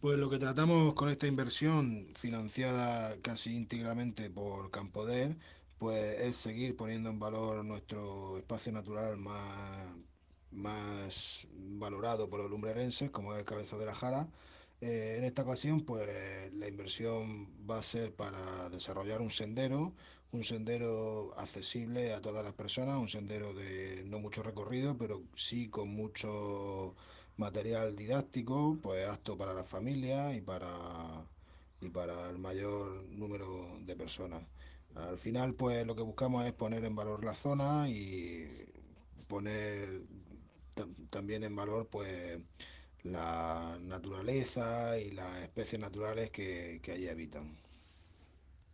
Pues lo que tratamos con esta inversión financiada casi íntegramente por Campoder, pues es seguir poniendo en valor nuestro espacio natural más valorado por los lumbrerenses, como es el Cabezo de la Jara. En esta ocasión, pues la inversión va a ser para desarrollar un sendero accesible a todas las personas, un sendero de no mucho recorrido, pero sí con mucho material didáctico, pues apto para las familias y para el mayor número de personas. Al final, pues lo que buscamos es poner en valor la zona y poner también en valor, pues, la naturaleza y las especies naturales que allí habitan.